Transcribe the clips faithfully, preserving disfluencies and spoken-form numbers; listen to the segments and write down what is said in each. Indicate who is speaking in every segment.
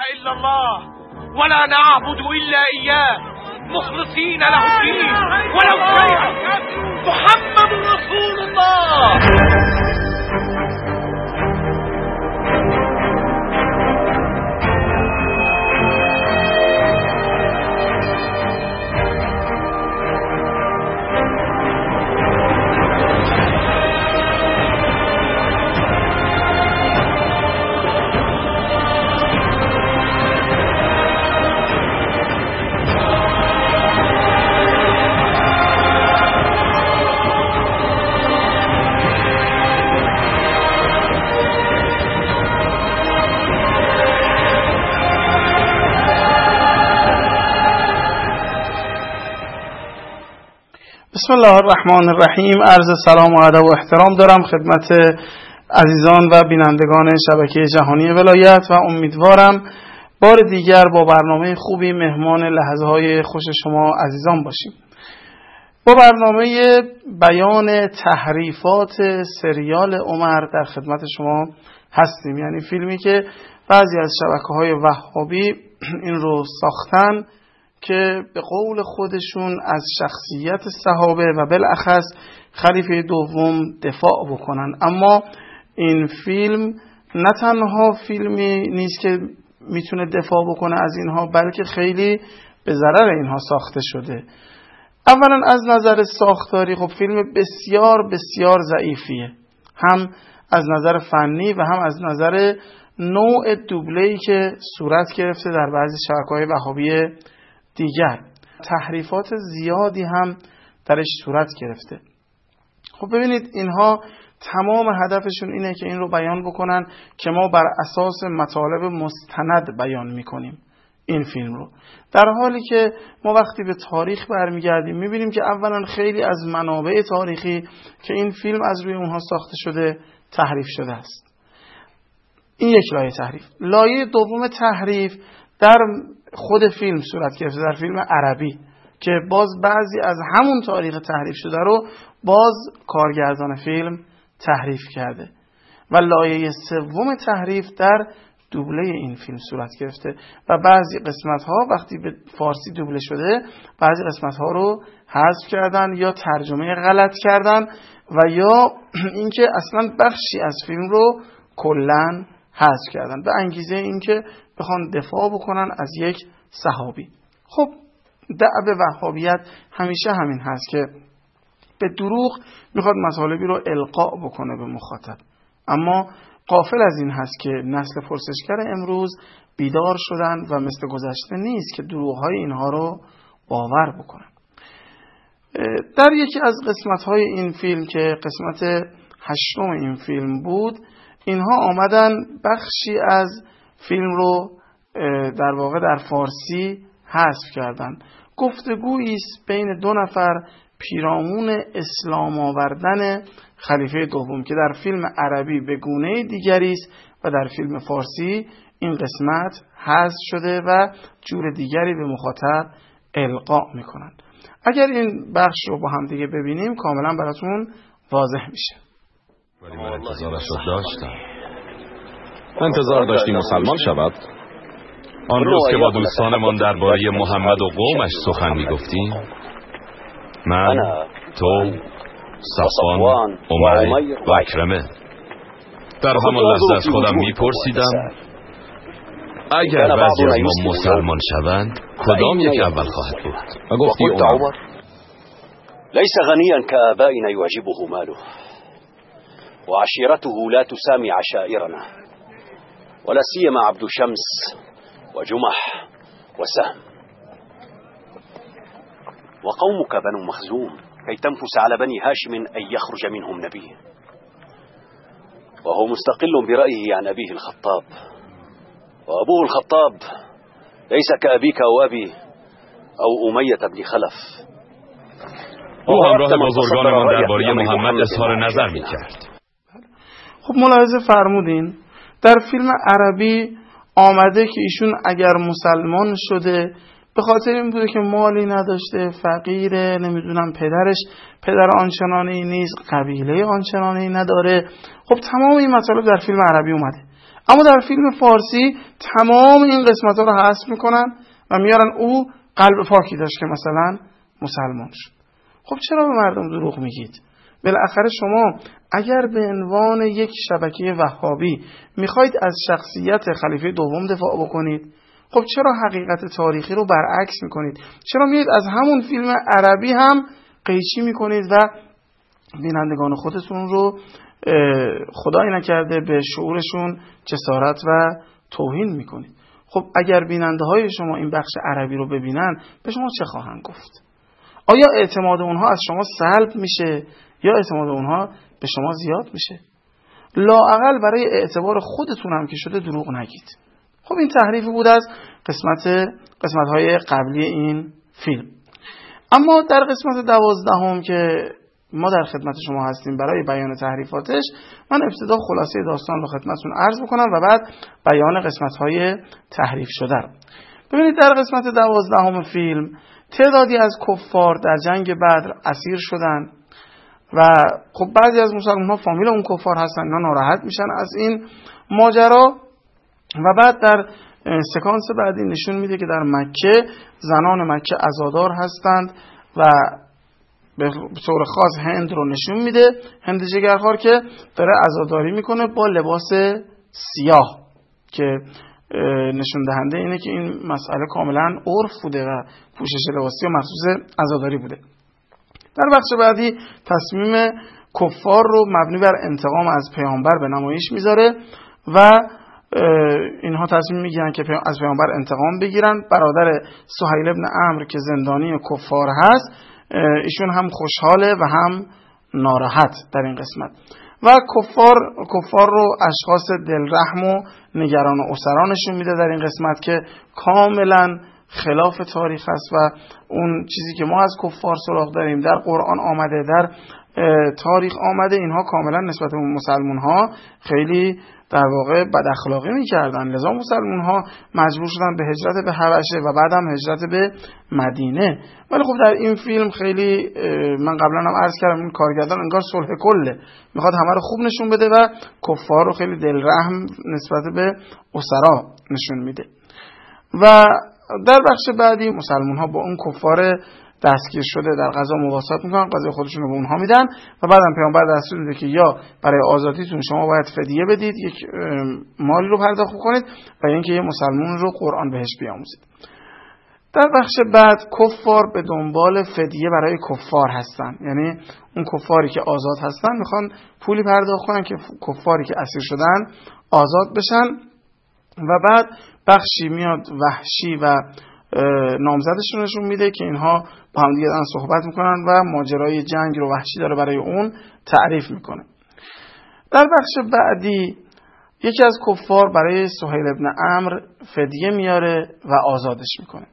Speaker 1: إلا الله ولا نعبد إلا إياه مخلصين له الدين ولو كره محمد رسول الله.
Speaker 2: بسم الله الرحمن الرحیم. عرض سلام و ادب و احترام دارم خدمت عزیزان و بینندگان شبکه جهانی ولایت و امیدوارم بار دیگر با برنامه خوبی مهمان لحظه های خوش شما عزیزان باشیم. با برنامه بیان تحریفات سریال عمر در خدمت شما هستیم، یعنی فیلمی که بعضی از شبکه‌های وهابی این رو ساختن که به قول خودشون از شخصیت صحابه و بالاخص خلیفه دوم دفاع بکنن. اما این فیلم نه تنها فیلمی نیست که میتونه دفاع بکنه از اینها، بلکه خیلی به ضرر اینها ساخته شده. اولا از نظر ساختاری خب فیلم بسیار بسیار ضعیفیه، هم از نظر فنی و هم از نظر نوع دوبله‌ای که صورت گرفته در بعضی شبکه‌های وهابی دیگر. تحریفات زیادی هم درش صورت گرفته. خب ببینید اینها تمام هدفشون اینه که این رو بیان بکنن که ما بر اساس مطالب مستند بیان میکنیم این فیلم رو، در حالی که ما وقتی به تاریخ برمیگردیم میبینیم که اولا خیلی از منابع تاریخی که این فیلم از روی اونها ساخته شده تحریف شده است. این یک لایه تحریف. لایه دوم تحریف در خود فیلم صورت گرفته، در فیلم عربی، که باز بعضی از همون تاریخ تحریف شده رو باز کارگردان فیلم تحریف کرده. و لایه سوم تحریف در دوبله این فیلم صورت گرفته و بعضی قسمت ها وقتی به فارسی دوبله شده بعضی قسمت ها رو حذف کردن یا ترجمه غلط کردن و یا اینکه اصلا بخشی از فیلم رو کلاً حذف کردن به انگیزه اینکه بخوان دفاع بکنن از یک صحابی. خب دعوه وهابیت همیشه همین هست که به دروغ میخواد مطالبی رو القا بکنه به مخاطب، اما غافل از این هست که نسل پرسشگر امروز بیدار شدن و مثل گذشته نیست که دروغ‌های اینها رو باور بکنن. در یکی از قسمت‌های این فیلم که قسمت هشتم این فیلم بود، اینها آمدن بخشی از فیلم رو در واقع در فارسی حذف کردن. گفتگویی است بین دو نفر پیرامون اسلام آوردن خلیفه دوم که در فیلم عربی به گونه دیگری است و در فیلم فارسی این قسمت حذف شده و جور دیگری به مخاطب القا میکنن. اگر این بخش رو با هم دیگه ببینیم کاملا براتون واضح میشه.
Speaker 3: ولی من انتظارش رو داشتم. انتظار داشتی مسلمان شود. آن روز که با دوستانمان درباره محمد و قومش سخن میگفتیم، من، تو، صفوان، عمر و اکرمه در همان لحظه از خودم میپرسیدم اگر بعضی از ما مسلمان شوند کدام یک اول خواهد بود؟ و گفتی عمر.
Speaker 4: ليس غنيا كآبائنا يعجبه ماله وعشيرته لا تسامي عشائرنا ولا سيما عبد شمس وجمح وسهم وقومك بنو مخزوم كي تنفس على بني هاشم أن يخرج منهم نبي، وهو مستقل برأيه عن أبيه الخطاب، وأبوه الخطاب ليس كأبيك أو أبي أو أمية بن خلف.
Speaker 3: او همراه بزرگانمان درباره محمد اظهار نظر می‌کرد.
Speaker 2: خب ملاحظه فرمودین در فیلم عربی آمده که ایشون اگر مسلمان شده به خاطر این بوده که مالی نداشته، فقیره، نمیدونم پدرش پدر آنچنانی نیست، قبیله آنچنانی نداره. خب تمام این مطالب در فیلم عربی اومده، اما در فیلم فارسی تمام این قسمت ها رو حذف میکنن و میارن او قلب پاکی داشت که مثلا مسلمان شد. خب چرا به مردم دروغ میگید؟ بالاخره شما اگر به عنوان یک شبکه وهابی میخواید از شخصیت خلیفه دوم دفاع بکنید، خب چرا حقیقت تاریخی رو برعکس میکنید؟ چرا میید از همون فیلم عربی هم قیچی میکنید و بینندگان خودتون رو خدای نکرده به شعورشون جسارت و توهین میکنید؟ خب اگر بیننده های شما این بخش عربی رو ببینن به شما چه خواهند گفت؟ آیا اعتماد اونها از شما سلب میشه یا اعتماد اونها به شما زیاد میشه؟ لااقل برای اعتبار خودتون هم که شده دروغ نگید. خب این تحریفی بود از قسمت قسمت های قبلی این فیلم. اما در قسمت دوازدهم که ما در خدمت شما هستیم برای بیان تحریفاتش، من ابتدا خلاصه داستان رو خدمتتون عرض بکنم و بعد بیان قسمت های تحریف شده رو. ببینید در قسمت دوازدهم فیلم تعدادی از کفار در جنگ بدر اسیر شدن و خب بعضی از مسلمان ها فامیل اون کفار هستن، اینا ناراحت میشن از این ماجرا و بعد در سکانس بعدی نشون میده که در مکه زنان مکه عزادار هستند و به طور خاص هند رو نشون میده، هند جگرخوار که داره عزاداری میکنه با لباس سیاه که نشون دهنده اینه که این مسئله کاملا عرف بوده و پوشش لباسی و مخصوص عزاداری بوده. در بخش بعدی تصمیم کفار رو مبنی بر انتقام از پیامبر به نمایش میذاره و اینها تصمیم میگیرن که از پیامبر انتقام بگیرن. برادر سهیل ابن عمرو که زندانی کفار هست، ایشون هم خوشحاله و هم ناراحت در این قسمت و کفار کفار رو اشخاص دلرحم و نگران و اسرانشون میده در این قسمت که کاملا خلاف تاریخ است و اون چیزی که ما از کفار سراغ داریم در قرآن آمده، در تاریخ آمده، اینها کاملا نسبت به مسلمان ها خیلی در واقع بد اخلاقی میکردن. لذا مسلمان ها مجبور شدن به هجرت به حبشه و بعد هم هجرت به مدینه. ولی خب در این فیلم خیلی من قبلا هم عرض کردم این کارگردان انگار صلح کله، میخواد همه رو خوب نشون بده و کفار رو خیلی دلرحم نسبت به اسرا نشون میده. و در بخش بعدی مسلمان ها با اون کفار دستگیر شده در غزا مواسات میکنن، قضیه خودشون رو به اونها میدن و بعدم پیامبر دستور میده که یا برای آزادیتون شما باید فدیه بدید، یک مالی رو پرداخت کنید و اینکه یه مسلمان رو قرآن بهش بیاموزید. در بخش بعد کفار به دنبال فدیه برای کفار هستن، یعنی اون کفاری که آزاد هستن میخوان پولی پرداخت کنن که کفاری که اسیر شدن آزاد بشن و بعد بخشی میاد وحشی و نامزدشون نشون میده که اینها با هم دیگه دارن صحبت میکنن و ماجرای جنگ رو وحشی داره برای اون تعریف میکنه. در بخش بعدی یکی از کفار برای سهیل ابن عمرو فدیه میاره و آزادش میکنه.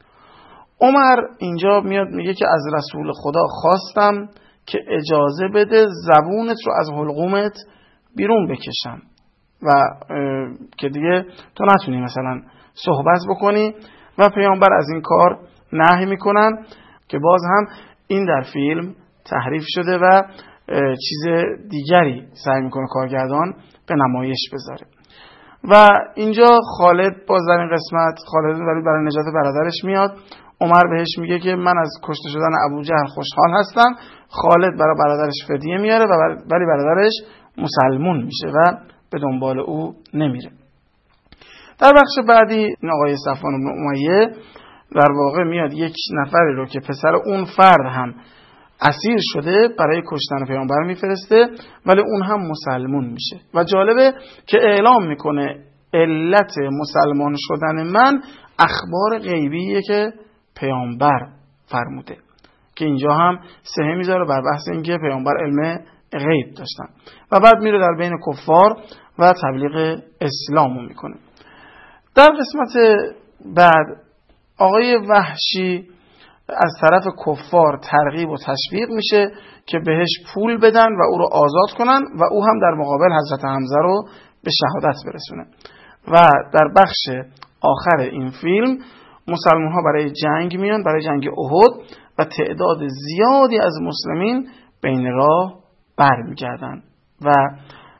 Speaker 2: عمر اینجا میاد میگه که از رسول خدا خواستم که اجازه بده زبونت رو از حلقومت بیرون بکشم و که دیگه تو نتونی مثلا صحبت بکنی و پیامبر از این کار نهی میکنن که باز هم این در فیلم تحریف شده و چیز دیگری سعی میکنه کارگردان به نمایش بذاره. و اینجا خالد باز در این قسمت خالد ولی برای نجات برادرش میاد، عمر بهش میگه که من از کشته شدن ابوجهل خوشحال هستم. خالد برای برادرش فدیه میاره و ولی برادرش مسلمون میشه و به دنبال او نمیره. در بخش بعدی این آقای صفوان بن امیه در واقع میاد یک نفری رو که پسر اون فرد هم اسیر شده برای کشتن پیامبر میفرسته ولی اون هم مسلمون میشه و جالبه که اعلام میکنه علت مسلمان شدن من اخبار غیبیه که پیامبر فرموده، که اینجا هم سهه میذاره بر بحث اینکه پیامبر علم غیب داشتن و بعد میره در بین کفار و تبلیغ اسلامو میکنه. در قسمت بعد آقای وحشی از طرف کفار ترغیب و تشویق میشه که بهش پول بدن و او رو آزاد کنن و او هم در مقابل حضرت حمزه رو به شهادت برسونه. و در بخش آخر این فیلم مسلمان ها برای جنگ میان، برای جنگ احد و تعداد زیادی از مسلمین بین راه برمیگردن و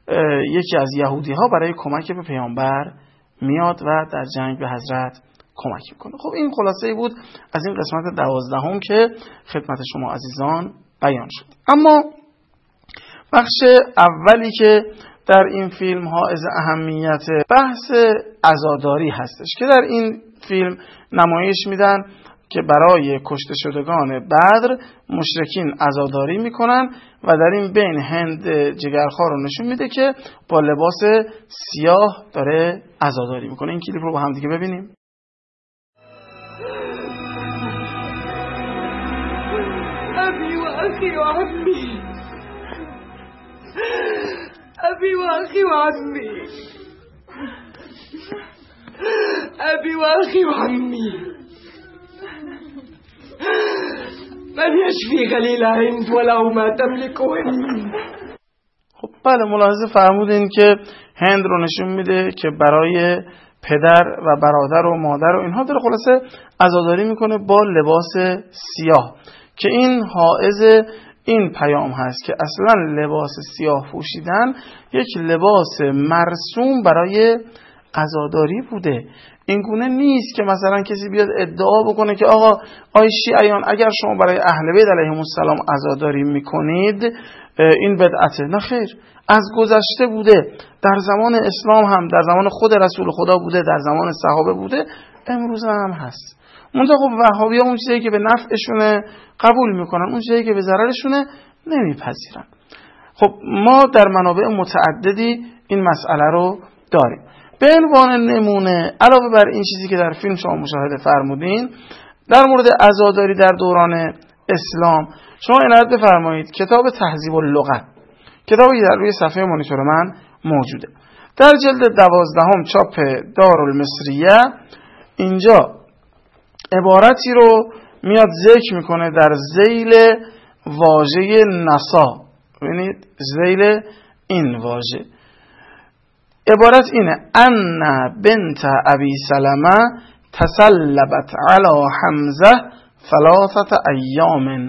Speaker 2: یکی از یهودی ها برای کمک به پیامبر میاد و در جنگ به حضرت کمک میکنه. خب این خلاصه بود از این قسمت دوازدهم که خدمت شما عزیزان بیان شد. اما بخش اولی که در این فیلم حائز اهمیت بحث عزاداری هستش که در این فیلم نمایش میدن که برای کشته شدگان بدر مشرکین عزاداری میکنن و در این بین هند جگرخوار رو نشون میده که با لباس سیاه داره عزاداری میکنه. این کلیپ رو با هم دیگه ببینیم.
Speaker 5: ابی و اخی و عمی، ابی و اخی و عمی، ابی و اخی و عمی، من یشفی غلیل هند ولو ما تملک هند.
Speaker 2: خب بله، ملاحظه فرمودین که هند رو نشون میده که برای پدر و برادر و مادر و اینها داره خلاصه عزاداری میکنه با لباس سیاه، که این حائز این پیام هست که اصلا لباس سیاه پوشیدن یک لباس مرسوم برای عزاداری بوده. این گونه نیست که مثلا کسی بیاد ادعا بکنه که آقا آی شیعیان اگر شما برای اهل بیت علیهم السلام عزاداری میکنید این بدعته. نه خیر، از گذشته بوده، در زمان اسلام هم، در زمان خود رسول خدا بوده، در زمان صحابه بوده، امروز هم هست. منتها خب وهابی‌ها اون چیزی که به نفعشونه قبول میکنن، اون چیزی که به ضررشونه نمیپذیرن. خب ما در منابع متعددی این مسئله رو داریم. به عنوان نمونه علاوه بر این چیزی که در فیلم شما مشاهده فرمودین در مورد عزاداری در دوران اسلام، شما عنایت بفرمایید کتاب تهذیب اللغت، کتابی در روی صفحه مانیتور من موجوده، در جلد دوازدهم چاپ دارالمصریه اینجا عبارتی رو میاد ذکر میکنه در ذیل واژه نسا. ببینید ذیل این واژه عبارت اینه: ان بنت ابی سلمه تسلبت علی حمزه ثلاثه ایام.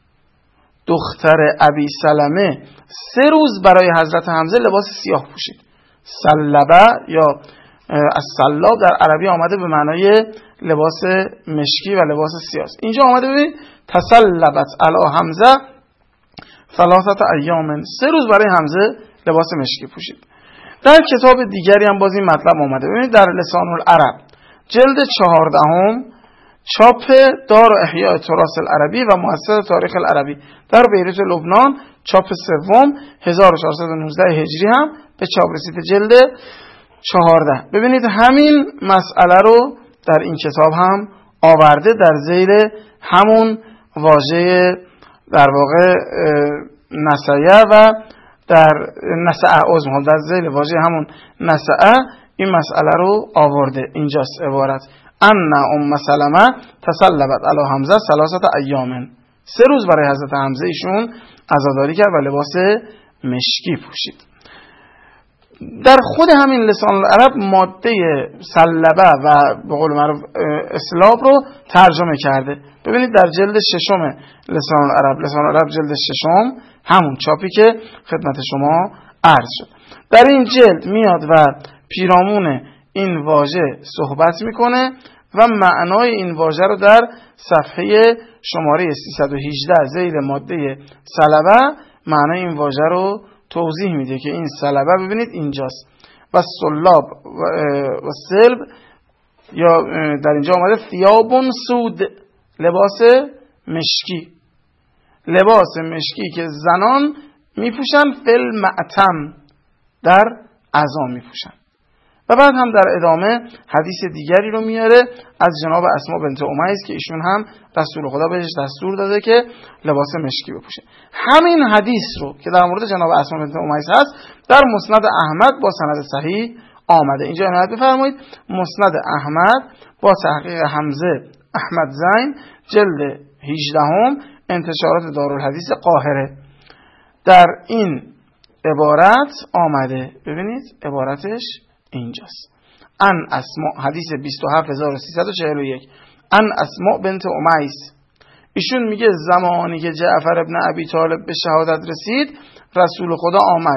Speaker 2: دختر ابی سلمه سه روز برای حضرت حمزه لباس سیاه پوشید. سلبه یا السلاب در عربی آمده به معنای لباس مشکی و لباس سیاه. اینجا آمده ببینید تسلبت علی حمزه ثلاثه ایام، سه روز برای حمزه لباس مشکی پوشید. در کتاب دیگری هم باز این مطلب آمده. ببینید در لسان العرب جلد چهاردهم چاپ دار احیاء تراث العربی و مؤسسه تاریخ العربی در بیروت لبنان چاپ سوم هزار و چهارصد و نوزده هجری هم به چاپ رسید جلد چهارده. ببینید همین مسئله رو در این کتاب هم آورده در ذیل همون واژه در واقع نسیه و در نسعه عظم در ذیل واژه همون نسعه این مسئله رو آورده. اینجاست عبارت ان ام سلمه تسلبت علی حمزه ثلاثه ایام، سه روز برای حضرت حمزه ایشون عزاداری کرد و لباس مشکی پوشید. در خود همین لسان العرب ماده سلبه و به قول معروف اسلاب رو ترجمه کرده. ببینید در جلد ششم لسان العرب، لسان العرب جلد ششم همون چاپی که خدمت شما عرض شد، در این جلد میاد و پیرامون این واژه صحبت میکنه و معنای این واژه رو در صفحه شماره سیصد و هجده ذیل ماده سلبه معنای این واژه رو توضیح میده که این سلبه ببینید اینجاست و سلاب و سلب یا در اینجا آمده ثیابون سود، لباس مشکی، لباس مشکی که زنان میپوشن فل معتم، در عزا میپوشن. و بعد هم در ادامه حدیث دیگری رو میاره از جناب اسما بنت امیس که ایشون هم رسول خدا بهش دستور داده که لباس مشکی بپوشه. همین حدیث رو که در مورد جناب اسما بنت امیس هست در مسند احمد با سند صحیح آمده. اینجا عنایت بفرمایید مسند احمد با تحقیق حمزه احمد زین جلد هجدهم انتشارات دارالحدیث قاهره در این عبارت آمده. ببینید عبارتش اینجاست: ان اسماء، حدیث بیست و هفت هزار و سیصد و چهل و یک، ان اسماء بنت امیس، ایشون میگه زمانی که جعفر ابن ابی طالب به شهادت رسید رسول خدا آمد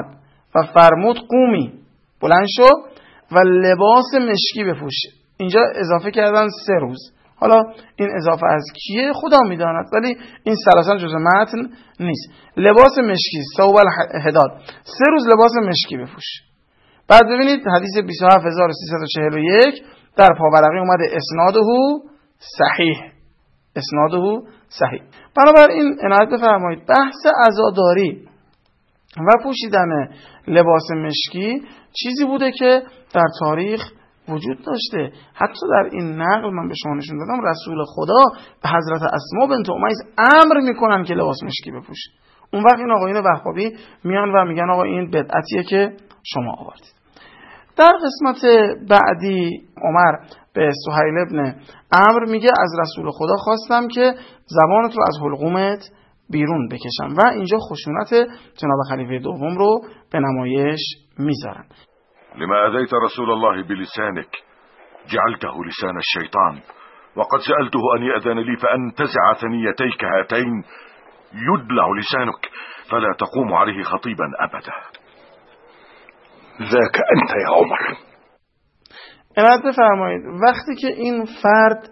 Speaker 2: و فرمود قومی، بلند شو و لباس مشکی بپوش. اینجا اضافه کردن سه روز. حالا این اضافه از کیه خدا میداند، ولی این سلاسل جزء متن نیست. لباس مشکی، ثوب الحداد، سه روز لباس مشکی بپوش. بعد ببینید حدیث بیست و هفت هزار و سیصد و چهل و یک در پاورقی اومده اسناده صحیح، اسناده صحیح. بنابراین عنایت بفرمایید بحث عزاداری و پوشیدن لباس مشکی چیزی بوده که در تاریخ وجود داشته. حتی در این نقل من به شما نشون دادم رسول خدا به حضرت اسما بنت امیس امر میکنن که لباس مشکی بپوشه. اون وقت این آقایون وهابی میان و میگن آقا این بدعتیه که شما آوردید. در قسمت بعدی عمر به سهیل ابن عمرو میگه از رسول خدا خواستم که زبانت رو از حلقومت بیرون بکشم و اینجا خشونت جناب خلیفه دوم رو به نمایش میذارن.
Speaker 6: لما أذيت رسول الله بلسانك جعلته لسان الشيطان وقد سألته أن يأذن لي فأنتزع ثنيتيك هاتين يدلع لسانك فلا تقوم عليه خطيبا أبدا. ذاك أنت يا عمر.
Speaker 2: عنایت بفرمایید وقتی که این فرد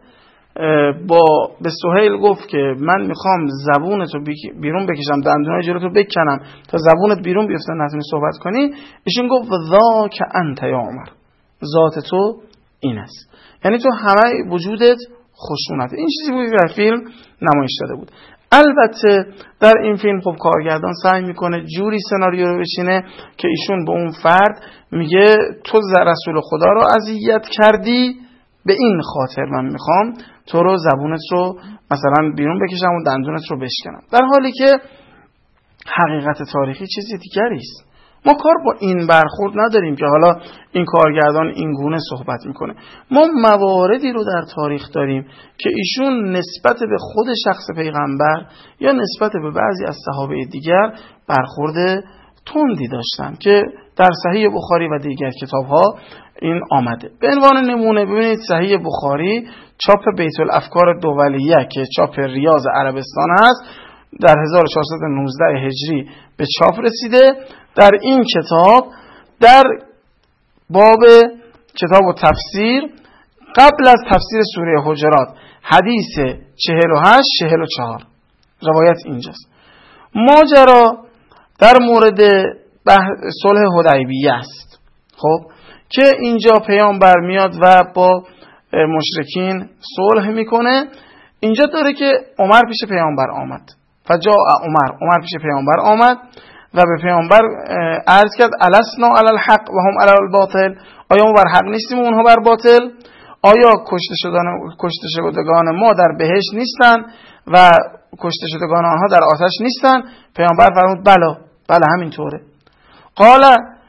Speaker 2: با به سهیل گفت که من میخوام زبونتو بیرون بکشم، دندونای جلوتو بکنم تا زبونت بیرون بیفته نتونی صحبت کنی، ایشون گفت ذاک انت یا عمر، ذات تو این است. یعنی تو همه وجودت خشونت. این چیزی بود که در فیلم نمایش داده بود. البته در این فیلم خب کارگردان سعی میکنه جوری سناریو رو بچینه که ایشون به اون فرد میگه تو رسول خدا رو اذیت کردی، به این خاطر من میخوام تو رو زبونت رو مثلا بیرون بکشم و دندونت رو بشکنم، در حالی که حقیقت تاریخی چیزی دیگری است. ما کار با این برخورد نداریم که حالا این کارگردان این گونه صحبت میکنه. ما مواردی رو در تاریخ داریم که ایشون نسبت به خود شخص پیغمبر یا نسبت به بعضی از صحابه دیگر برخورد تندی داشتن که در صحیح بخاری و دیگر کتاب‌ها این آمده. به عنوان نمونه ببینید صحیح بخاری چاپ بیت الافکار دولیه که چاپ ریاض عربستان هست در هزار و چهارصد و نوزده هجری به چاپ رسیده. در این کتاب در باب کتاب و تفسیر قبل از تفسیر سوره حجرات حدیث چهل و هشت چهل و چهار روایت اینجاست. ماجرا در مورد صلح حدیبیه است. خب که اینجا پیامبر میاد و با مشرکین صلح میکنه. اینجا داره که عمر پیش پیامبر آمد. فجاء عمر، عمر پیش پیامبر آمد و به پیامبر عرض کرد السنا علی الحق و هم علی الباطل، آیا ما بر حق نیستیم و اونها بر باطل؟ آیا کشته شدن کشته شدگان ما در بهشت نیستن و کشته شدگان آنها در آتش نیستن؟ پیامبر فرمود بله بله همینطوره. قال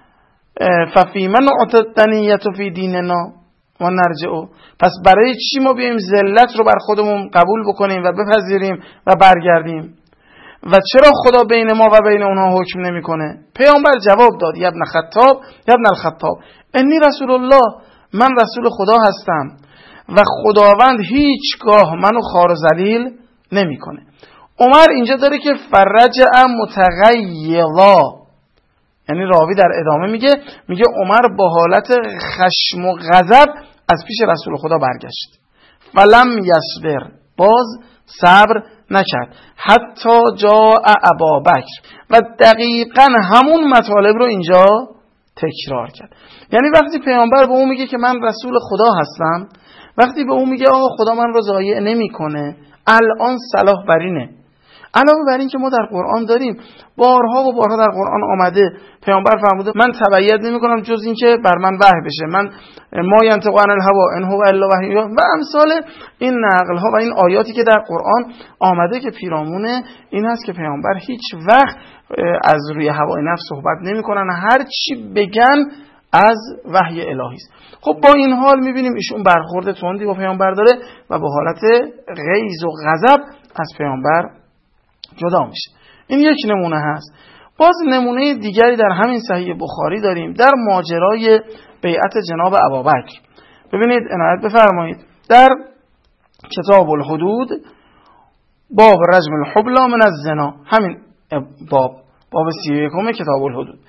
Speaker 2: ففی من اعتدنیت فی دیننا و نرجعو، پس برای چی ما بیایم ذلت رو بر خودمون قبول بکنیم و بپذیریم و برگردیم و چرا خدا بین ما و بین اونها حکم نمیکنه؟ پیامبر جواب داد یا ابن خطاب یا ابن الخطاب انی رسول الله، من رسول خدا هستم و خداوند هیچگاه منو خوار و ذلیل نمیکنه. عمر اینجا داره که فرجع متغیظا، یعنی راوی در ادامه میگه میگه عمر با حالت خشم و غضب از پیش رسول خدا برگشت. فلم یصبر، باز صبر نکرد، حتی جاء ابابکر، و دقیقاً همون مطالب رو اینجا تکرار کرد. یعنی وقتی پیامبر به اون میگه که من رسول خدا هستم، وقتی به اون میگه آقا خدا من رو ضایع نمیکنه، الان صلاح بر اینه. علاوه بر این که ما در قرآن داریم بارها و بارها در قرآن آمده پیامبر فرموده من تبعیت نمی کنم جز این که بر من وحی بشه، من ما ینطق عن الهوا ان هو الا وحی، و امثال این نقل ها و این آیاتی که در قرآن آمده که پیرامونه این هست که پیامبر هیچ وقت از روی هوای نفس صحبت نمی کنن، هر چی بگن از وحی الهی است. خب با این حال میبینیم ایشون برخورد تندی با پیامبر داره و با حالت غیظ و غضب از پیامبر جدا میشه. این یک نمونه هست. باز نمونه دیگری در همین صحیح بخاری داریم در ماجرای بیعت جناب ابابکر. ببینید عنایت بفرمایید در کتاب الحدود باب رجم الحبلى من الزنا، همین باب باب سی و یکم کتاب الحدود،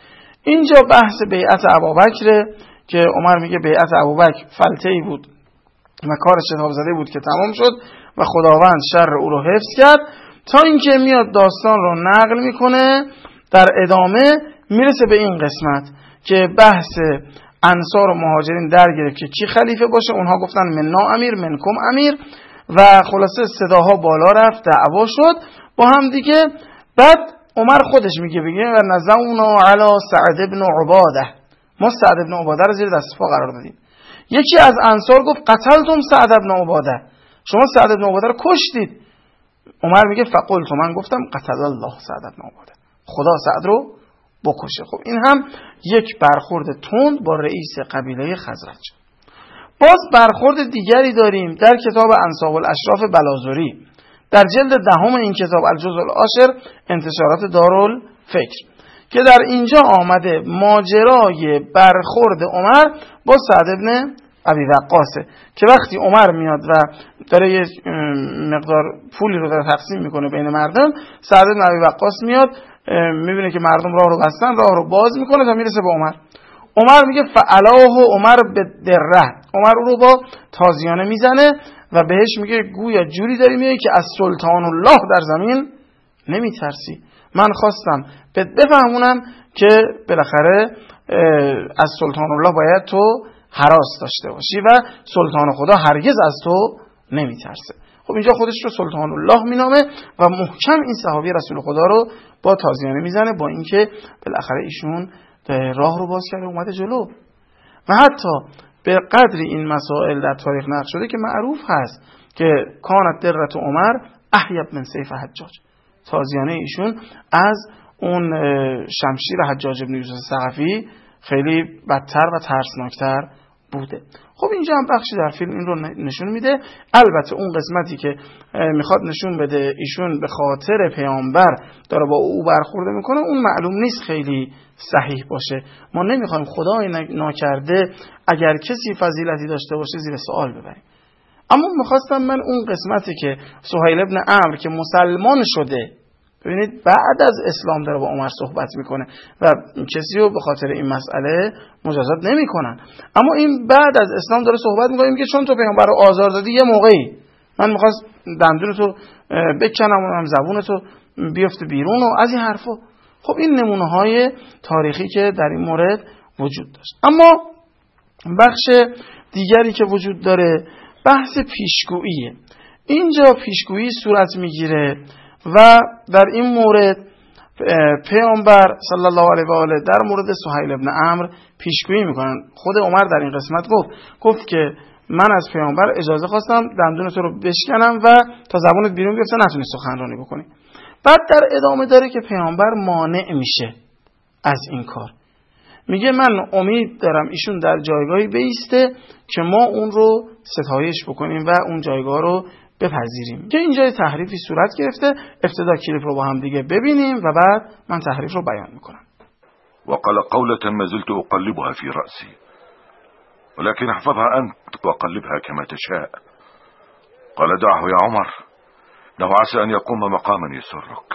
Speaker 2: اینجا بحث بیعت ابوبکر که عمر میگه بیعت ابوبکر فلته‌ای بود و کار شتاب زده بود که تمام شد و خداوند شر او رو حفظ کرد، تا اینکه میاد داستان رو نقل میکنه. در ادامه میرسه به این قسمت که بحث انصار و مهاجرین درگیره که کی خلیفه باشه. اونها گفتن مننا امیر منکم امیر و خلاصه صداها بالا رفت، دعوا شد با هم دیگه. بعد عمر خودش میگه بگه و نزعنا علی سعد بن عباده، ما سعد بن عباده رو زیر دست پا قرار دادیم. یکی از انصار گفت قتلتم سعد بن عباده، شما سعد بن عباده رو کشتید. عمر میگه فقلت، من گفتم قتل الله سعد بن عباده، خدا سعد رو بکشه. خب این هم یک برخورد تند با رئیس قبیله خزرج. باز برخورد دیگری داریم در کتاب انساب الاشراف بلازوری در جلد دهم این کتاب الجزء العاشر انتشارات دارالفکر که در اینجا آمده ماجرای برخورد عمر با سعد بن ابی وقاصه که وقتی عمر میاد و داره یه مقدار پولی رو داره تقسیم میکنه بین مردم، سعد بن ابی وقاص میاد میبینه که مردم راه رو بستن، راه رو باز میکنه تا میرسه به عمر. عمر میگه فعلاه عمر به دره، عمر او رو با تازیانه میزنه و بهش میگه گویا جوری داری میگه که از سلطان الله در زمین نمیترسی. من خواستم بهت بفهمونم که بالاخره از سلطان الله باید تو هراس داشته باشی و سلطان خدا هرگز از تو نمیترسه. خب اینجا خودش رو سلطان الله مینامه و محکم این صحابی رسول خدا رو با تازیانه میزنه، با اینکه بالاخره ایشون راه رو باز کرده اومده جلو. و حتی به قدری این مسائل در تاریخ نقل شده که معروف هست که کانت درت عمر احیب من سیف حجاج، تازیانه ایشون از اون شمشیر حجاج بن یوسف ثقفی خیلی بدتر و ترسناکتر بوده. خب اینجا هم بخشی در فیلم این رو نشون میده. البته اون قسمتی که میخواد نشون بده ایشون به خاطر پیامبر داره با او برخورده میکنه، اون معلوم نیست خیلی صحیح باشه. ما نمیخوایم خدای ناکرده اگر کسی فضیلتی داشته باشه زیر سوال ببریم. اما میخواستم من اون قسمتی که سهیل ابن عمرو که مسلمان شده، ببینید بعد از اسلام داره با عمر صحبت میکنه و کسی رو به خاطر این مسئله مجازات نمیکنن، اما این بعد از اسلام داره صحبت میکنه، میگه چون تو پیامبر رو آزار دادی یه موقعی من میخواست دندون تو بکنم و هم زبون تو بیفته بیرون و از این حرفا. خب این نمونه های تاریخی که در این مورد وجود داشت. اما بخش دیگری که وجود داره بحث پیشگوییه. اینجا پیشگویی صورت میگیره و در این مورد پیامبر صلی الله علیه و آله در مورد سهیل ابن عمرو پیشگویی میکنن. خود عمر در این قسمت گفت گفت که من از پیامبر اجازه خواستم دندون تو رو بشکنم و تا زبونت بیرون بیفته نتونی سخنرانی بکنی. بعد در ادامه داره که پیامبر مانع میشه از این کار، میگه من امید دارم ایشون در جایگاهی بیسته که ما اون رو ستایش بکنیم و اون جایگاه رو بپذیریم. که اینجا تحریفی صورت گرفته. ابتدا کلیپ رو با هم دیگه ببینیم و بعد من تحریف رو بیان میکنم.
Speaker 6: وقال قولة ما زلت أقلبها في رأسي ولكن احفظها أنت وقلبها كما تشاء. قال دعه يا عمر له عسى أن يقوم مقاما يسرك.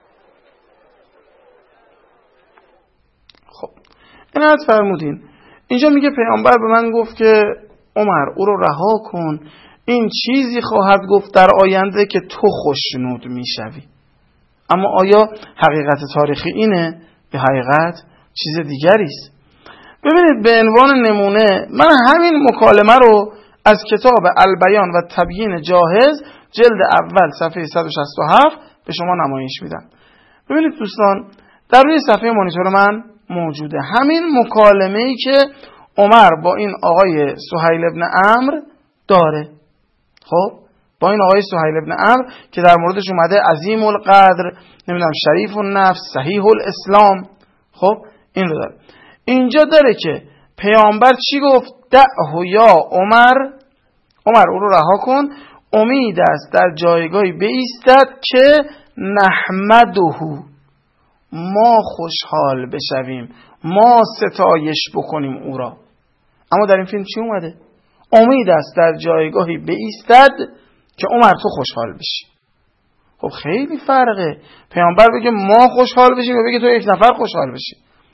Speaker 2: خب عنایت فرمودین. اینجا میگه پیامبر به من گفت که عمر او رو رها کن، این چیزی خواهد گفت در آینده که تو خوشنود میشوی. اما آیا حقیقت تاریخی اینه؟ به حقیقت چیز دیگری است. ببینید به عنوان نمونه من همین مکالمه رو از کتاب البیان و تبیین جاهز جلد اول صفحه صد و شصت و هفت به شما نمایش میدم. ببینید دوستان در روی صفحه مانیتور من موجوده همین مکالمه‌ای که عمر با این آقای سهیل ابن عمرو داره. خب با این آقای سهیل ابن عمرو که در موردش اومده عظیم القدر، نمیدونم شریف النفس، صحیح الاسلام. خب این رو داره. اینجا داره که پیامبر چی گفت؟ دعه یا عمر، عمر او رو رها کن، امید است در جایگاهی بایستد که نحمده، ما خوشحال بشویم، ما ستایش بکنیم او را. اما در این فیلم چی اومده؟ امید است در جایگاهی بایستد که عمر تو خوشحال بشی. خب خیلی فرقه. پیامبر بگه ما خوشحال بشیم و بگه تو یک نفر خوشحال بشی.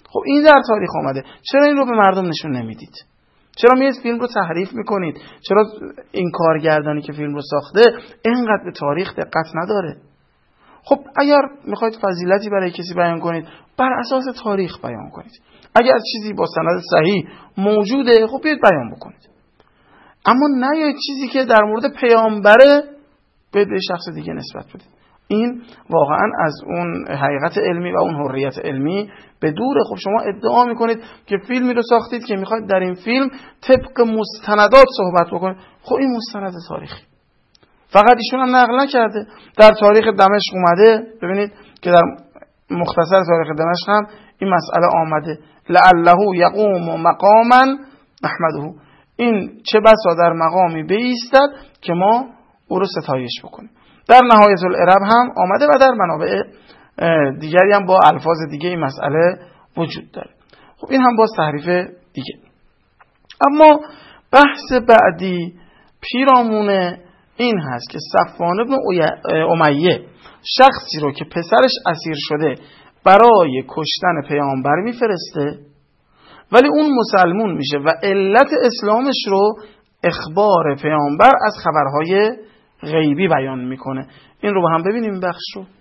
Speaker 2: خب این در تاریخ آمده، چرا این رو به مردم نشون نمیدید؟ چرا میاد فیلم رو تحریف میکنید؟ چرا این کارگردانی که فیلم رو ساخته اینقدر به تاریخ دقت نداره؟ خب اگر میخواید فضیلتی برای کسی بیان کنید، بر اساس تاریخ بیان کنید. اگر چیزی با سند صحیح موجوده، خب بیاید بیان بکنید. اما نه یه چیزی که در مورد پیامبره به شخص دیگه نسبت بدید. این واقعا از اون حقیقت علمی و اون حریت علمی به دوره. خب شما ادعا میکنید که فیلمی رو ساختید که میخواید در این فیلم طبق مستندات صحبت بکنید. خب این مستند تاریخی فقط ایشون هم نقل نکرده، در تاریخ دمشق اومده. ببینید که در مختصر تاریخ دمشق هم این مسئله آمده، لعله یقوم مقاما نحمده، این چه بسا در مقامی بایستد که ما او رو ستایش بکنیم. در نهایت العرب هم آمده و در منابع دیگری هم با الفاظ دیگه این مسئله وجود داره. خب این هم باز تحریف دیگه. اما بحث بعدی پیرامون این هست که صفوان بن امیه شخصی رو که پسرش اسیر شده برای کشتن پیامبر میفرسته، ولی اون مسلمون میشه و علت اسلامش رو اخبار پیامبر از خبرهای غیبی بیان میکنه. این رو با هم ببینیم این بخش رو.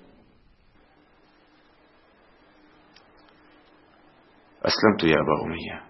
Speaker 7: اسلمت يا أبا أمية،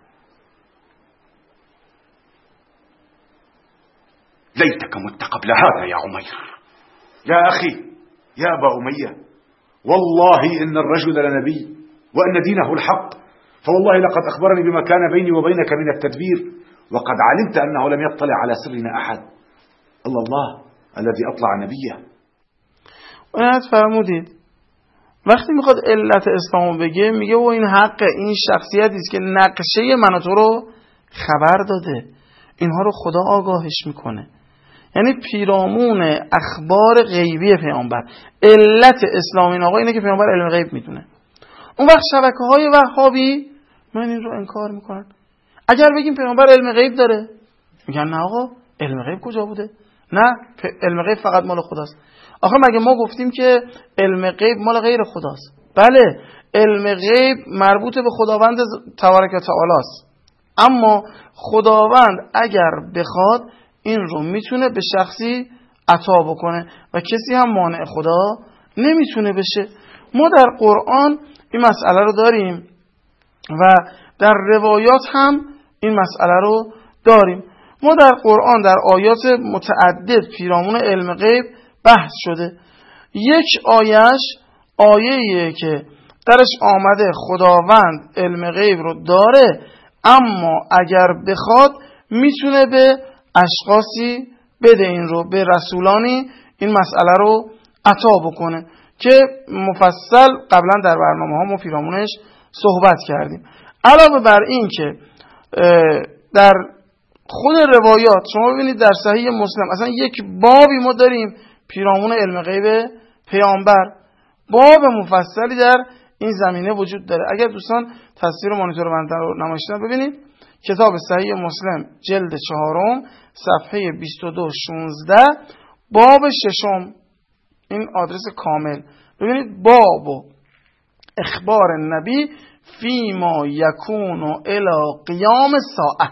Speaker 7: ليتك مت قبل هذا يا عمير. يا أخي يا أبا أمية، والله إن الرجل لنبي وأن دينه الحق، فوالله لقد أخبرني بما كان بيني وبينك من التدبير، وقد علمت أنه لم يطلع على سرنا أحد إلا الله الذي أطلع نبيه.
Speaker 2: اونت فرمودید وقتی میخواد علت اسلامو بگه میگه و این حق این شخصیتی است که نقشه من و تو رو خبر داده، اینها رو خدا آگاهش میکنه. یعنی پیرامون اخبار غیبی پیامبر. علت اسلام این آقا اینه که پیامبر علم غیب میدونه. اون وقت شبکه‌های وهابی من این رو انکار میکنن. اگر بگیم پیامبر علم غیب داره، میگن نه آقا علم غیب کجا بوده؟ نه علم غیب فقط مال خداست. آخه مگه ما گفتیم که علم غیب مال غیر خداست؟ بله، علم غیب مربوط به خداوند تبارک و تعالی است، اما خداوند اگر بخواد این رو میتونه به شخصی عطا بکنه و کسی هم مانع خدا نمیتونه بشه. ما در قرآن این مسئله رو داریم و در روایات هم این مسئله رو داریم. ما در قرآن در آیات متعدد پیرامون علم غیب بحث شده. یک آیش آیه‌ایه که درش آمده خداوند علم غیب رو داره، اما اگر بخواد میتونه به اشخاصی بده، این رو به رسولانی این مسئله رو عطا بکنه که مفصل قبلا در برنامه ها ما پیرامونش صحبت کردیم. علاوه بر این که در خود روایات شما ببینید در صحیح مسلم اصلا یک بابی ما داریم پیرامون علم غیب پیامبر، باب مفصلی در این زمینه وجود داره. اگر دوستان تصویر مانیتور بنده رو نمایش بدن ببینید، کتاب صحیح مسلم جلد چهارم صفحه بیست و دو شانزده باب ششم، این آدرس کامل ببینید، باب اخبار نبی فیما یکون الی قیام ساعه،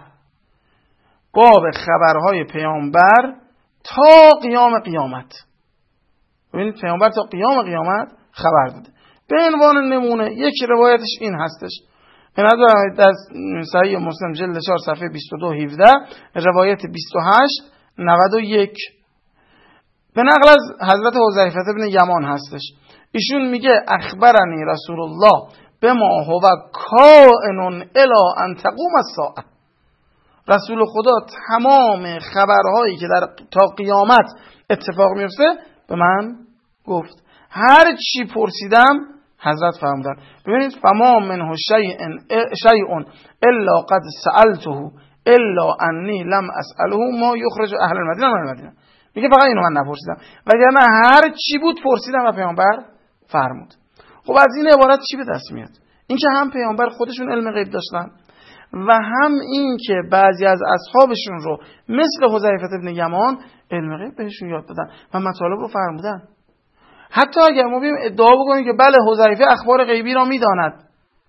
Speaker 2: باب خبرهای پیامبر تا قیام قیامت. ببینید پیامبر تا قیام قیامت خبر داده. به عنوان نمونه یک روایتش این هستش، این در صحیح مسلم جلد چهار صفحه بیست و دو هفده روایت بیست و هشت نود و یک به نقل از حضرت حذیفه بن یمان هستش. ایشون میگه اخبرنی رسول الله بما هو کائن الی ان تقوم الساعه، رسول خدا تمام خبرهایی که در تا قیامت اتفاق میفته به من گفت. هر چی پرسیدم حضرت فرمودن. ببینید فما منه شیء شیء الا قد سألته الا انی لم اسأله ما یخرج اهل المدینه من المدینه. میگه فقط اینو من نپرسیدم، وگرنه هر چی بود پرسیدم و پیامبر فرمود. خب از این عبارت چی به دست میاد؟ این که هم پیامبر خودشون علم غیب داشتن و هم این که بعضی از اصحابشون رو مثل حذیفه بن یمان علم غیب بهشون یاد دادن و مطالب رو فرمودن. حتی اگر ما بیم ادعا بکنیم که بله حذیفه اخبار غیبی را میداند،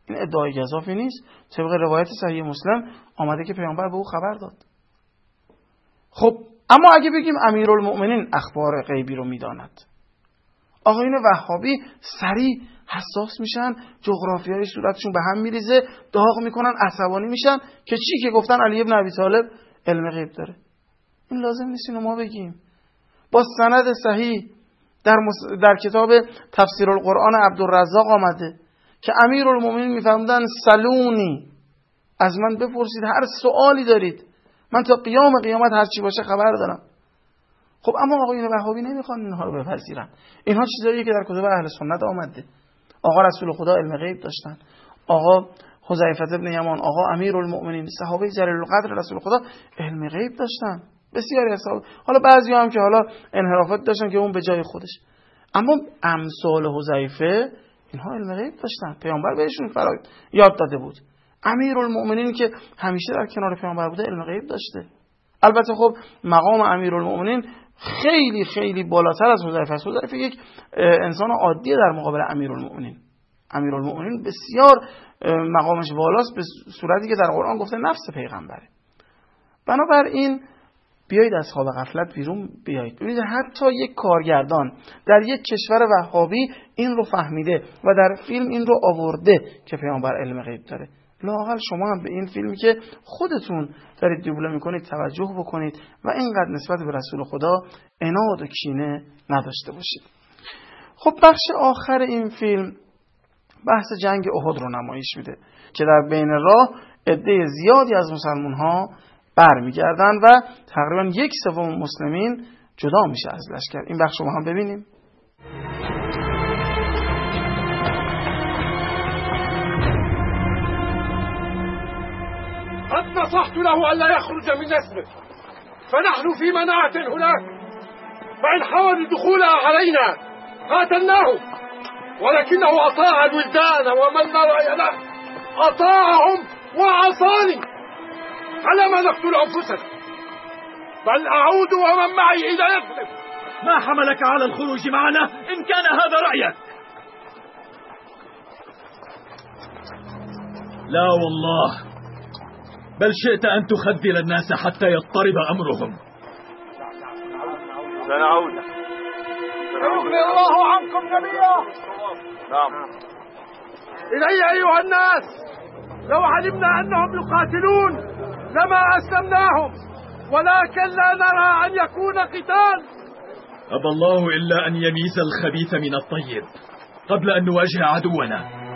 Speaker 2: این ادعای گزافی نیست. طبق روایت صحیح مسلم آمده که پیامبر به او خبر داد. خب اما اگه بگیم امیرالمؤمنین اخبار غیبی رو میداند، آقایون وهابی سریع حساس میشن، جغرافیای صورتشون به هم میریزه، داغ میکنن، عصبانی میشن که چی که گفتن علی ابن ابی طالب علم غیب داره. این لازم نیست اینو ما بگیم. با سند صحیح در, مس... در کتاب تفسیر القرآن عبدالرزاق آمده که امیرالمؤمنین میفرمودن سلونی، از من بپرسید هر سوالی دارید، من تا قیام قیامت هر چی باشه خبر دارم. خب اما آقایون وهابی نمیخوان اینها رو بپذیرن. اینها چیزاییه که در کتب اهل سنت آمده. آقا رسول خدا علم غیب داشتن، آقا حذیفه ابن یمان، آقا امیرالمؤمنین، صحابه جلیل القدر رسول خدا علم غیب داشتن. بسیاری از صحابه، حالا بعضی هم که حالا انحرافات داشتن که اون به جای خودش، اما امثال حذیفه اینها علم غیب داشتن، پیامبر بهشون فرا یاد داده بود. امیرالمؤمنین که همیشه در کنار پیامبر بوده علم غیب داشته. البته خب مقام امیرالمؤمنین خیلی خیلی بالاتر از حذیفه است. حذیفه یک انسان عادی در مقابل امیرالمؤمنین. امیرالمؤمنین بسیار مقامش بالاست، به صورتی که در قرآن گفته نفس پیغمبره. بنابراین بیایید از خواب غفلت بیرون بیایید. ببینید حتی یک کارگردان در یک کشور وهابی این رو فهمیده و در فیلم این رو آورده که پیامبر علم غیب داره. لااقل شما هم به این فیلمی که خودتون دارید دوبله میکنید توجه بکنید و اینقدر نسبت به رسول خدا عناد و کینه نداشته باشید. خب بخش آخر این فیلم بحث جنگ احد رو نمایش میده که در بین راه عده زیادی از مسلمان ها برمیگردن و تقریبا یک سوم مسلمین جدا میشه از لشکر. این بخش رو با هم ببینیم.
Speaker 1: قد نصحت له ألا يخرج من نسله فنحن في مناعة هناك، فإن حاول الدخول علينا قاتلناه، ولكنه أطاع الولدان ومن لا رأي له، أطاعهم وعصاني، على ما نقتل أنفسنا، بل أعود ومن معي إلى يثرب.
Speaker 8: ما حملك على الخروج معنا إن كان هذا رأيك؟ لا والله، بل شئت أن تخذل الناس حتى يضطرب أمرهم.
Speaker 1: سنعود. يغني الله عنكم جميعا. نعم. إلي أيها الناس، لو علمنا أنهم يقاتلون لما أسلمناهم، ولكن لا نرى أن يكون قتال.
Speaker 8: أبى الله إلا أن يميز الخبيث من الطيب قبل أن نواجه عدونا.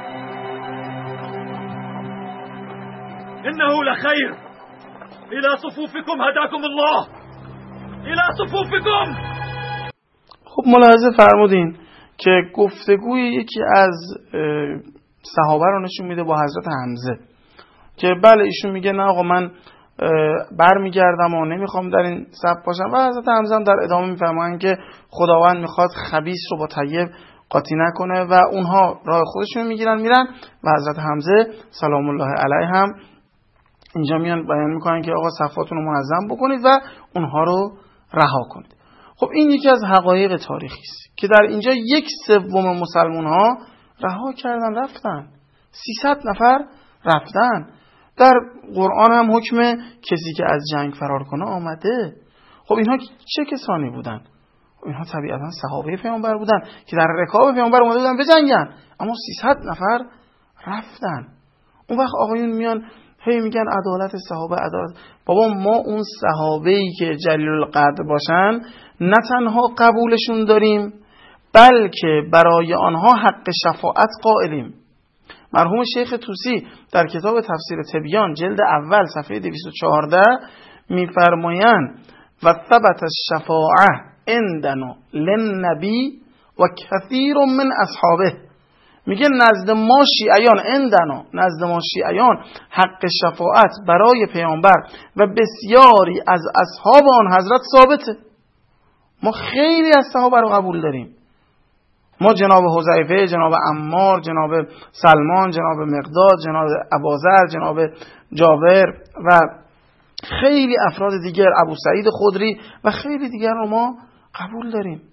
Speaker 8: إنه لخير. إلى صفوفكم هداكم الله. إلى صفوفكم.
Speaker 2: خب ملاحظه فرمودین که گفتگوی یکی از صحابه رو نشون میده با حضرت حمزه که بله ایشون میگه نه آقا من برمیگردم و نمیخوام در این صف باشم، و حضرت حمزه هم در ادامه میفرمایند که خداوند میخواد خبیث رو با طیب قاطی نکنه و اونها راه خودشون میگیرن میرن و حضرت حمزه سلام الله علیه هم اینجا میان بیان میکنن که آقا صفاتون رو منظم بکنید و اونها رو رها کنید. خب این یکی از حقایق تاریخی است که در اینجا یک سوم مسلمان ها رها کردن رفتن، سیصد نفر رفتن. در قرآن هم حکم کسی که از جنگ فرار کنه آمده. خب اینها چه کسانی بودن؟ اینها طبیعتا صحابه پیامبر بودن که در رکاب پیامبر اومده بودن بجنگن، اما سیصد نفر رفتن. اون وقت آقایون میان هی میگن عدالت صحابه عدالت. بابا ما اون صحابه‌ای که جلیل القدر باشن نه تنها قبولشون داریم بلکه برای آنها حق شفاعت قائلیم. مرحوم شیخ طوسی در کتاب تفسیر تبیان جلد اول صفحه دویست و چهارده میفرمایند و ثبت الشفاعه عندنا للنبی و کثیر من اصحابه. میگه نزد ما شیعیان عندنا، نزد ما شیعیان حق شفاعت برای پیامبر و بسیاری از اصحاب آن حضرت ثابته. ما خیلی از صحابه رو قبول داریم. ما جناب حذیفه، جناب عمار، جناب سلمان، جناب مقداد، جناب ابوذر، جناب جابر و خیلی افراد دیگر، ابو سعید خدری و خیلی دیگر رو ما قبول داریم.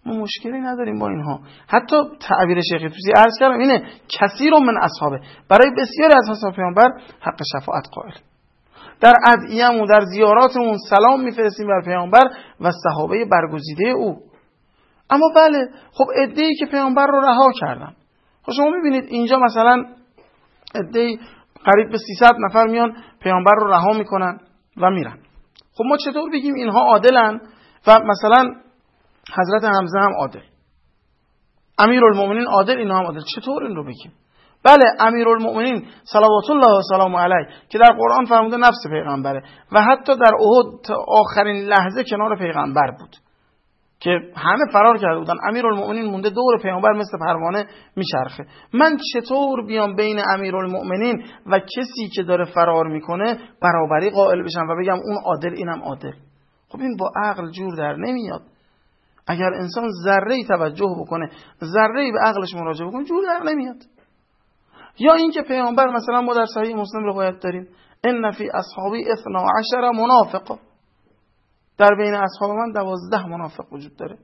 Speaker 2: ما مشکلی نداریم با اینها. حتی تعبیر شیخ طوسی عرض کردم اینه کثیر من اصحابه، برای بسیاری از اصحاب پیامبر حق شفاعت قائل. در ادعیه‌مون در زیاراتمون سلام میفرستیم بر پیامبر و صحابه برگزیده او. اما بله خب عده‌ای که پیامبر رو رها کردن، خب شما میبینید اینجا مثلا عده‌ای قریب به سیصد نفر میان پیامبر رو رها میکنن و میرن. خب ما چطور بگیم اینها عادلن و مثلا حضرت حمزه هم عادل، امیرالمومنین عادل، اینها هم عادل؟ چطور این رو بگیم؟ بله امیرالمومنین صلوات الله و سلام علیه که در قرآن فرموده نفس پیغمبره و حتی در احد آخرین لحظه کنار پیغمبر بود که همه فرار کرده بودن، امیرالمومنین مونده دور پیامبر مثل پروانه میچرخه. من چطور بیام بین امیرالمومنین و کسی که داره فرار میکنه برابری قائل بشم و بگم اون عادل اینم عادل؟ خب این با عقل جور در نمیاد. اگر انسان ذره‌ای توجه بکنه، ذره‌ای به عقلش مراجعه بکنه، جور در نمیاد. یا اینکه پیامبر مثلا ما در صحیح مسلم روایت داریم ان فی اصحابی اثنا عشر منافقا، در بین اصحاب من دوازده منافق وجود داره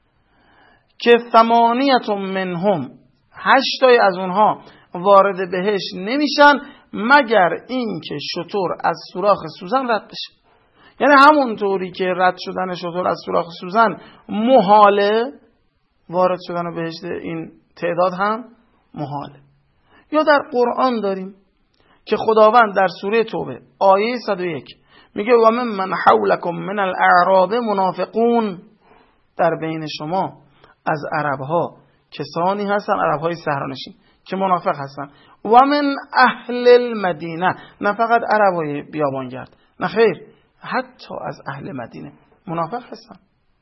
Speaker 2: که ثمانیت منهم، هشتای از اونها وارد بهشت نمیشن مگر اینکه شتر از سوراخ سوزن رد بشه. یعنی همون طوری که رد شدن شتر از سوراخ سوزن محاله، وارد شدن بهشت این تعداد هم محاله. یا در قرآن داریم که خداوند در سوره توبه آیه صد و یک میگه و من من حولکم من الاعراب منافقون، در بین شما از عربها کسانی هستن، عربهای صحرانشین که منافق هستن. و من اهل المدینه، نه فقط عربهای بیابانگرد، نه خیر، حتی از اهل مدینه منافق هستن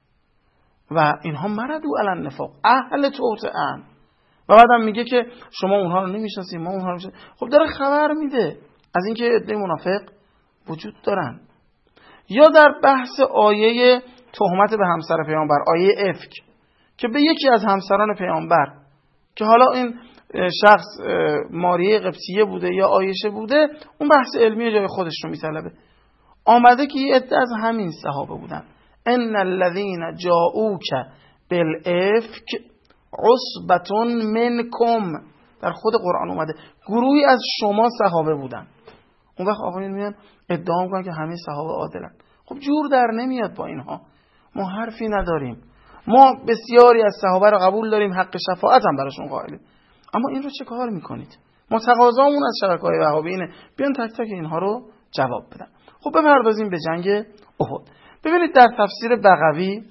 Speaker 2: و اینها مردو علی النفاق، اهل توطئن. و بعدم میگه که شما اونها رو نمیشناسید، ما اونها رو نمیشناسیم. خب داره خبر میده از اینکه عده منافق وجود دارن. یا در بحث آیه تهمت به همسر پیامبر، آیه افک، که به یکی از همسران پیامبر که حالا این شخص ماریه قبطیه بوده یا عایشه بوده، اون بحث علمی جای خودش رو میطلبه، آمده که یه عده از همین صحابه بودن. ان الذين جاءوك بالافک عصبة منکم، در خود قرآن اومده گروهی از شما صحابه بودن. اون وقت آقایون میان ادعا میکنن که همه صحابه عادلن. خب جور در نمیاد با اینها، ما حرفی نداریم. ما بسیاری از صحابه رو قبول داریم، حق شفاعت هم براشون قائلیم، اما این رو چه کار میکنید؟ ما تقاضامون از شبکه‌های وهابی اینه بیان تک تک اینها رو جواب بدن. خب بپردازیم به جنگ احد. ببینید در تفسیر بغوی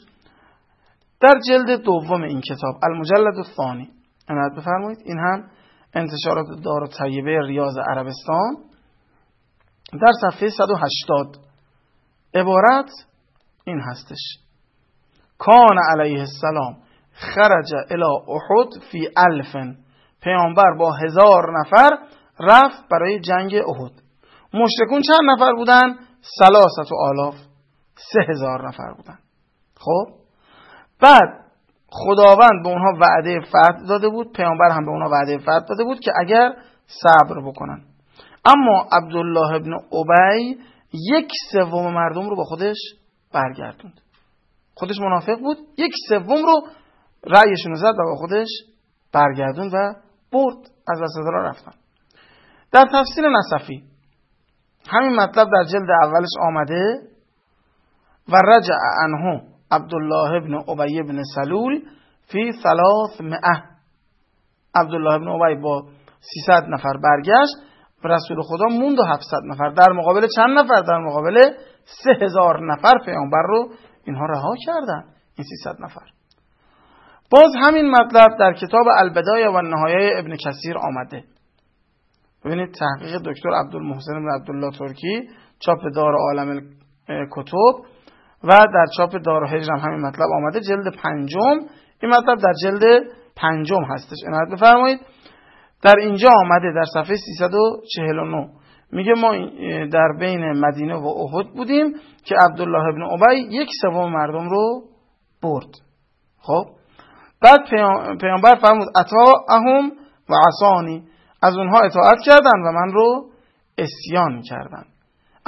Speaker 2: در جلد دوم این کتاب المجلد الثانی، عنایت بفرمایید، این هم انتشارات دارالطیبه ریاض عربستان، در صفحه صد و هشتاد عبارت این هستش: کان علیه السلام خرج الی احد فی الف، پیامبر با هزار نفر رفت برای جنگ احد. مشرکون چند نفر بودن؟ ثلاثه آلاف، سه هزار نفر بودن. خب بعد خداوند به اونها وعده فتح داده بود، پیامبر هم به اونها وعده فتح داده بود که اگر صبر بکنن. اما عبدالله ابن ابی یک سوم مردم رو با خودش برگردوند. خودش منافق بود، یک سوم رو رأیشون زد و با خودش برگردوند و برد، از وسط را رفتن. در تفسیر نصفی همین مطلب در جلد اولش آمده: و رجع عنه عبدالله ابن ابی ابن سلول فی ثلاثمائه، عبدالله ابن ابی با سیصد نفر برگشت، رسول خدا موند و هفتصد نفر. در مقابل چند نفر؟ در مقابل سه هزار نفر پیامبر رو اینها رها کردن، این سیصد نفر. باز همین مطلب در کتاب البدایه و النهایه ابن کثیر آمده. ببینید تحقیق دکتر عبدالمحسن بن عبدالله ترکی، چاپ دار عالم کتب، و در چاپ دارالهجر هم همین مطلب آمده، جلد پنجم. این مطلب در جلد پنجم هستش، عنایت بفرمایید. در اینجا آمده در صفحه سیصد و چهل و نه میگه ما در بین مدینه و احد بودیم که عبدالله ابن ابی یک سوم مردم رو برد. خب بعد پیامبر فرمود اطاعهم و عصانی، از اونها اطاعت کردن و من رو عصیان کردن.